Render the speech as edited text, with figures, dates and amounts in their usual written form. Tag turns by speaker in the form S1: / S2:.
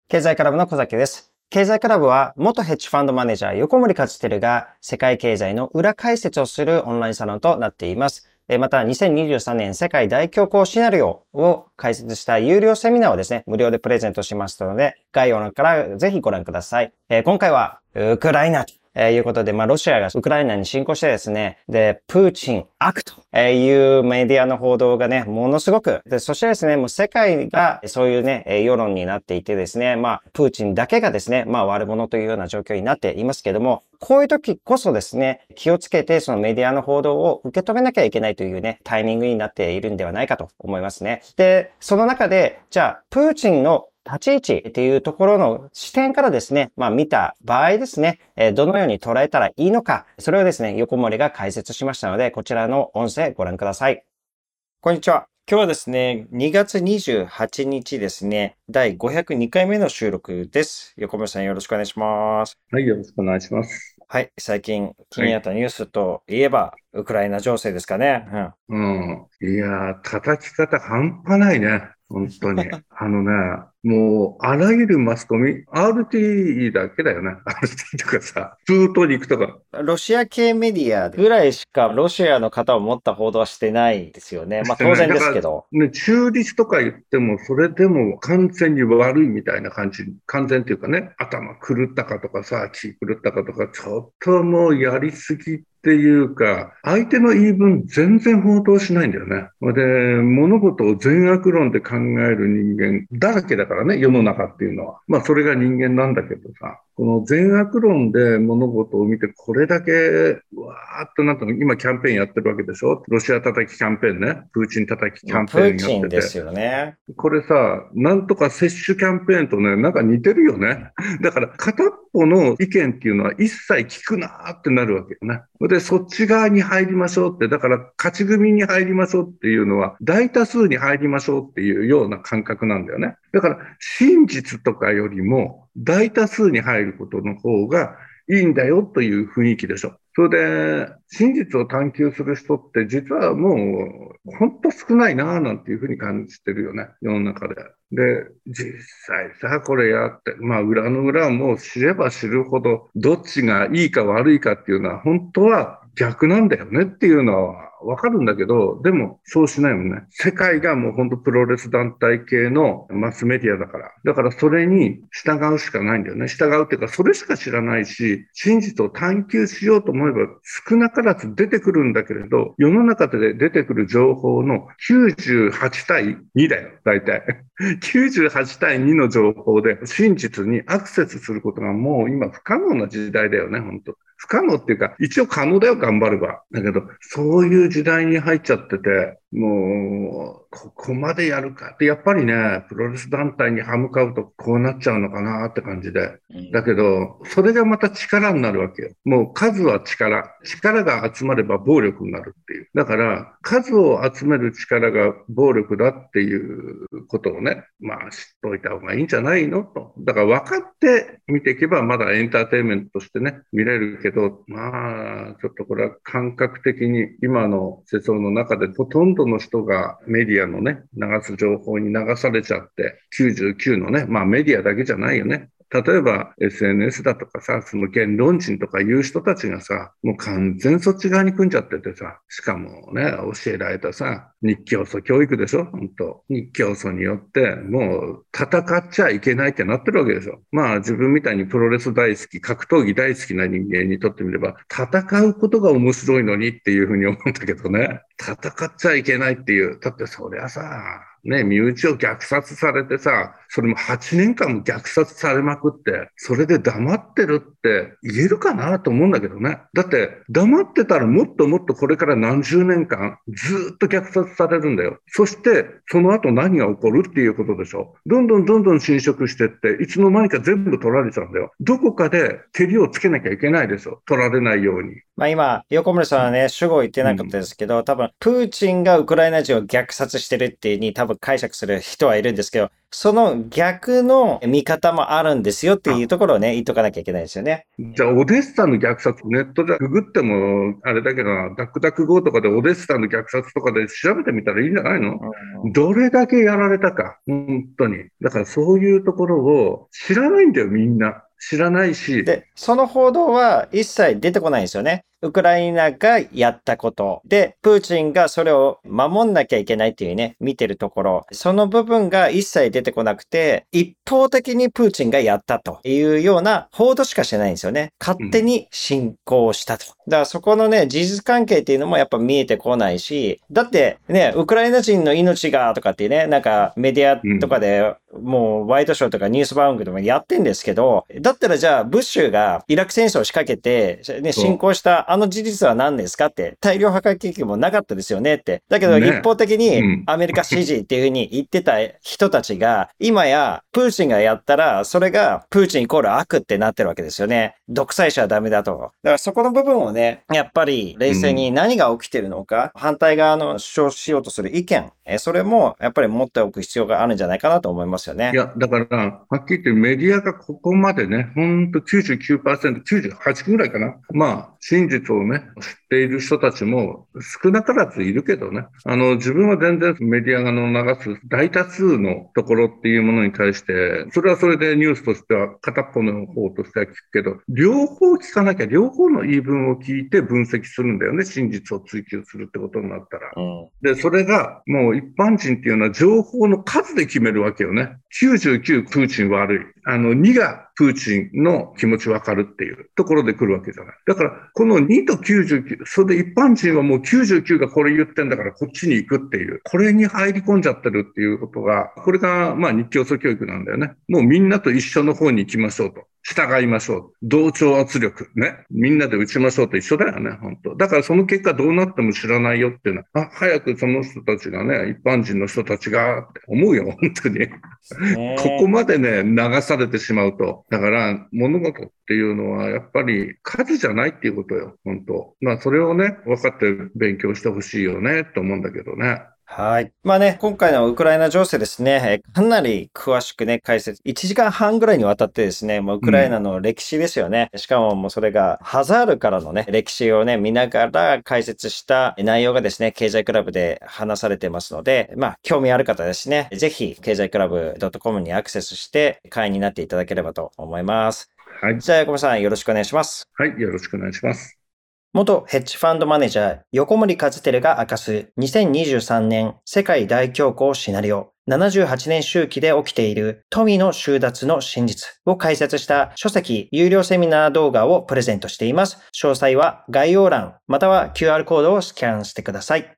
S1: 経済クラブの小崎です。経済クラブは元ヘッジファンドマネージャー横森和輝が世界経済の裏解説をするオンラインサロンとなっています。また2023年世界大恐慌シナリオを解説した有料セミナーをですね、無料でプレゼントしますので、概要欄からぜひご覧ください。今回はウクライナということで、ロシアがウクライナに侵攻してですね、で、プーチン悪というメディアの報道がね、ものすごく、で、そしてですね、もう世界がそういうね、世論になっていてですね、プーチンだけがですね、悪者というような状況になっていますけども、こういう時こそですね、気をつけてそのメディアの報道を受け止めなきゃいけないというね、タイミングになっているんではないかと思いますね。で、その中で、じゃあ、プーチンの立ち位置っていうところの視点からですね、見た場合ですね、どのように捉えたらいいのか、それをですね、横森が解説しましたので、こちらの音声ご覧ください。こんにちは。今日はですね、2月28日ですね、第502回目の収録です。横森さんよろしくお願いします。
S2: はい、よろしくお願いします。
S1: はい、最近気になったニュースといえば、ウクライナ情勢ですかね。
S2: うん。いやー、叩き方半端ないね。本当に。もう、あらゆるマスコミ、RT だけだよね。RT とかさ、プートニクとか。
S1: ロシア系メディアぐらいしかロシアの方を持った報道はしてないですよね。
S2: してない。
S1: 当然
S2: だから、
S1: ですけど。
S2: ね、中立とか言っても、それでも完全に悪いみたいな感じ。完全っていうかね、頭狂ったかとかさ、気狂ったかとか、ちょっともうやりすぎっていうか、相手の言い分全然報道しないんだよね。で、物事を善悪論で考える人間だらけだからね、世の中っていうのは。それが人間なんだけどさ、この善悪論で物事を見て、これだけ、うわーっとなったの、今キャンペーンやってるわけでしょ。ロシア叩きキャンペーンね。プーチン叩きキャン
S1: プー
S2: ペーンやってて。
S1: チンですよね。
S2: これさ、なんとか接種キャンペーンとね、なんか似てるよね。だから片っぽの意見っていうのは一切聞くなーってなるわけよね。で、そっち側に入りましょうって、だから勝ち組に入りましょうっていうのは大多数に入りましょうっていうような感覚なんだよね。だから真実とかよりも大多数に入ることの方がいいんだよという雰囲気でしょ。それで、真実を探求する人って実はもう本当少ないなぁなんていうふうに感じてるよね、世の中で。で、実際さ、これやって、裏の裏はもう知れば知るほど、どっちがいいか悪いかっていうのは本当は逆なんだよねっていうのはわかるんだけど、でもそうしないもんね。世界がもう本当プロレス団体系のマスメディアだから。だからそれに従うしかないんだよね。従うっていうか、それしか知らないし、真実を探求しようと思えば少なからず出てくるんだけれど、世の中で出てくる情報の98対2だよ、大体。98対2の情報で真実にアクセスすることがもう今不可能な時代だよね、本当。不可能っていうか、一応可能だよ、頑張れば。だけど、そういう時代に入っちゃってて、もう、ここまでやるかって、やっぱりね、プロレス団体に歯向かうとこうなっちゃうのかなって感じで。だけど、それがまた力になるわけよ。もう数は力。力が集まれば暴力になるっていう。だから、数を集める力が暴力だっていうことをね、知っといた方がいいんじゃないのと。だから分かって見ていけばまだエンターテインメントとしてね、見れるけど、ちょっとこれは感覚的に今の世相の中でほとんどの人がメディアのね、流す情報に流されちゃって、99のね、メディアだけじゃないよね。例えば SNS だとかさ、その言論人とかいう人たちがさ、もう完全そっち側に組んじゃっててさ、しかもね、教えられたさ、日教祖教育でしょ本当日教祖によって、もう戦っちゃいけないってなってるわけでしょ。自分みたいにプロレス大好き、格闘技大好きな人間にとってみれば、戦うことが面白いのにっていうふうに思うんだけどね。戦っちゃいけないっていう。だってそりゃさ、ね、身内を虐殺されてさ、それも8年間も虐殺されまくって、それで黙ってるって言えるかなと思うんだけどね。だって黙ってたらもっともっとこれから何十年間ずっと虐殺されるんだよ。そしてその後何が起こるっていうことでしょ。どんどんどんどん侵食してって、いつの間にか全部取られちゃうんだよ。どこかで蹴りをつけなきゃいけないでしょ。取られないように。
S1: 今、横森さんはね、主語言ってなかったですけど、多分、プーチンがウクライナ人を虐殺してるっていうに多分解釈する人はいるんですけど、 その逆の見方もあるんですよっていうところをね、言っとかなきゃいけないですよね。
S2: じゃあ、オデッサの虐殺、ネットでググっても、あれだけどな、ダックダックゴーとかでオデッサの虐殺とかで調べてみたらいいんじゃないの？どれだけやられたか、本当に。だからそういうところを知らないんだよ、みんな。知らないし。
S1: で、その報道は一切出てこないんですよね。ウクライナがやったこと。で、プーチンがそれを守んなきゃいけないっていうね、見てるところ。その部分が一切出てこなくて、一方的にプーチンがやったというような報道しかしてないんですよね。勝手に侵攻したと。だからそこのね、事実関係っていうのもやっぱ見えてこないし、だってね、ウクライナ人の命がとかっていうね、なんかメディアとかでもうワイドショーとかニュース番組とかやってんですけど、だったらじゃあブッシュがイラク戦争を仕掛けて、ね、侵攻したあの事実は何ですかって、大量破壊計画もなかったですよねって。だけど一方的にアメリカ支持っていうふうに言ってた人たちが、今やプーチンがやったら、それがプーチンイコール悪ってなってるわけですよね。独裁者はダメだと。だからそこの部分をね、やっぱり冷静に何が起きてるのか、反対側の主張しようとする意見、それもやっぱり持っておく必要があるんじゃないかなと思いますよね。
S2: いや、だから、はっきり言ってメディアがここまでね、ほんと 99%、98ぐらいかな。まあ、真実をね、知っている人たちも少なからずいるけどね。自分は全然メディアが流す大多数のところっていうものに対して、それはそれでニュースとしては片っぽの方としては聞くけど、両方聞かなきゃ、両方の言い分を聞いて分析するんだよね。真実を追求するってことになったら。で、それがもう一般人っていうのは情報の数で決めるわけよね。99プーチン悪い。2がプーチンの気持ちわかるっていうところで来るわけじゃない。だから、この2と99、それで一般人はもう99がこれ言ってんだからこっちに行くっていう、これに入り込んじゃってるっていうことが、これがまあ日教組教育なんだよね。もうみんなと一緒の方に行きましょうと。従いましょう。同調圧力。ね。みんなで打ちましょうと一緒だよね、本当。だからその結果どうなっても知らないよっていうのは、早くその人たちがね、一般人の人たちがって思うよ、本当に。ここまでね、流されてしまうと。だから物事っていうのはやっぱり数じゃないっていうことよ、本当。まあそれをね、分かって勉強してほしいよね、と思うんだけどね。
S1: はい。まあね、今回のウクライナ情勢ですね、かなり詳しくね、解説、1時間半ぐらいにわたってですね、もうウクライナの歴史ですよね。しかももうそれがハザールからのね、歴史をね、見ながら解説した内容がですね、経済クラブで話されてますので、まあ、興味ある方ですね、ぜひ、経済クラブ .com にアクセスして会員になっていただければと思います。
S2: はい。
S1: じゃあ、横森さんよろしくお願いします。
S2: はい、よろしくお願いします。
S1: 元ヘッジファンドマネージャー横森和輝が明かす2023年世界大恐慌シナリオ78年周期で起きている富の収奪の真実を解説した書籍有料セミナー動画をプレゼントしています。詳細は概要欄または QR コードをスキャンしてください。